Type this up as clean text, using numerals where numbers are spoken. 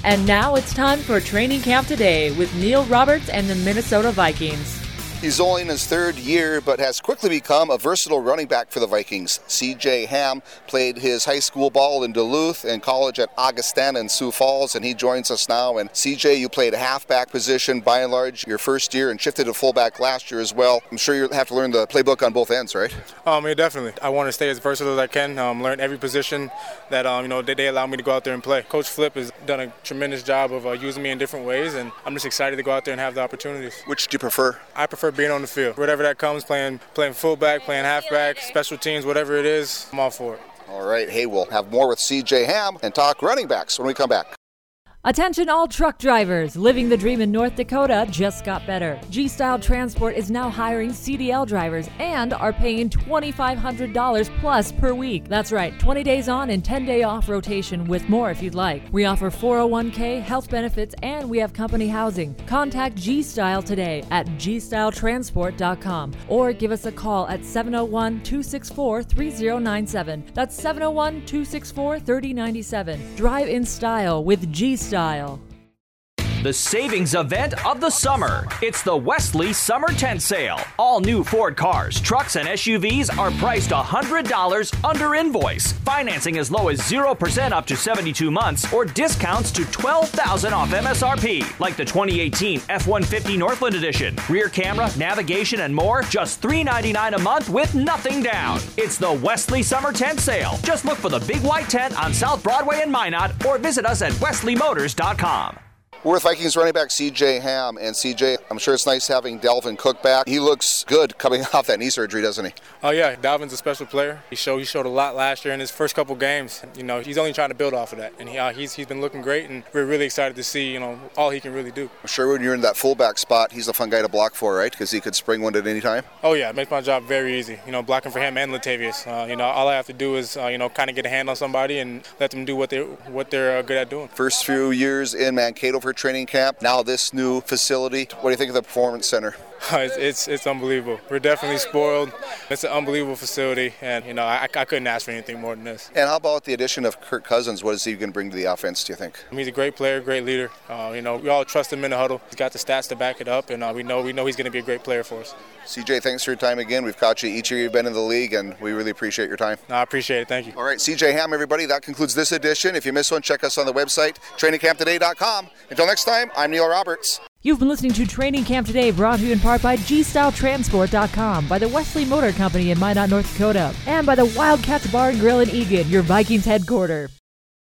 And now it's time for Training Camp Today with Neil Roberts and the Minnesota Vikings. He's only in his third year, but has quickly become a versatile running back for the Vikings. C.J. Ham played his high school ball in Duluth and college at Augustana in Sioux Falls, and he joins us now. And C.J., you played a halfback position by and large your first year and shifted to fullback last year as well. I'm sure you have to learn the playbook on both ends, right? Yeah, definitely. I want to stay as versatile as I can, learn every position that they allow me to go out there and play. Coach Flip has done a tremendous job of using me in different ways, and I'm just excited to go out there and have the opportunities. Which do you prefer? I prefer being on the field. Whatever that comes, playing fullback, playing halfback, special teams, whatever it is, I'm all for it. All right, hey, we'll have more with C.J. Ham and talk running backs when we come back. Attention all truck drivers. Living the dream in North Dakota just got better. G-Style Transport is now hiring CDL drivers and are paying $2,500 plus per week. That's right, 20 days on and 10-day off rotation with more if you'd like. We offer 401k, health benefits, and we have company housing. Contact G-Style today at gstyletransport.com or give us a call at 701-264-3097. That's 701-264-3097. Drive in style with G-Style. The savings event of the summer. It's the Wesley Summer Tent Sale. All new Ford cars, trucks, and SUVs are priced $100 under invoice. Financing as low as 0% up to 72 months or discounts to $12,000 off MSRP, like the 2018 F-150 Northland Edition. Rear camera, navigation, and more, just $399 a month with nothing down. It's the Wesley Summer Tent Sale. Just look for the big white tent on South Broadway in Minot or visit us at wesleymotors.com. We're with Vikings running back C.J. Ham. And C.J., I'm sure it's nice having Dalvin Cook back. He looks good coming off that knee surgery, doesn't he? Oh, yeah. Dalvin's a special player. He showed a lot last year in his first couple games. He's only trying to build off of that. And he's been looking great, and we're really excited to see, all he can really do. I'm sure when you're in that fullback spot, he's a fun guy to block for, right? Because he could spring one at any time? Oh, yeah. It makes my job very easy, blocking for him and Latavius. All I have to do is, kind of get a hand on somebody and let them do what they're good at doing. First few years in Mankato for training camp. Now this new facility. What do you think of the Performance Center? It's unbelievable. We're definitely spoiled. It's an unbelievable facility, and I couldn't ask for anything more than this. And how about the addition of Kirk Cousins? What is he going to bring to the offense, do you think? He's a great player, great leader. We all trust him in the huddle. He's got the stats to back it up, and we know he's going to be a great player for us. CJ, thanks for your time again. We've caught you each year you've been in the league, and we really appreciate your time. I appreciate it. Thank you. All right, CJ Ham, everybody. That concludes this edition. If you missed one, check us on the website, trainingcamptoday.com. Until next time, I'm Neil Roberts. You've been listening to Training Camp Today, brought to you in part by gstyletransport.com, by the Wesley Motor Company in Minot, North Dakota, and by the Wildcats Bar and Grill in Eagan, your Vikings headquarters.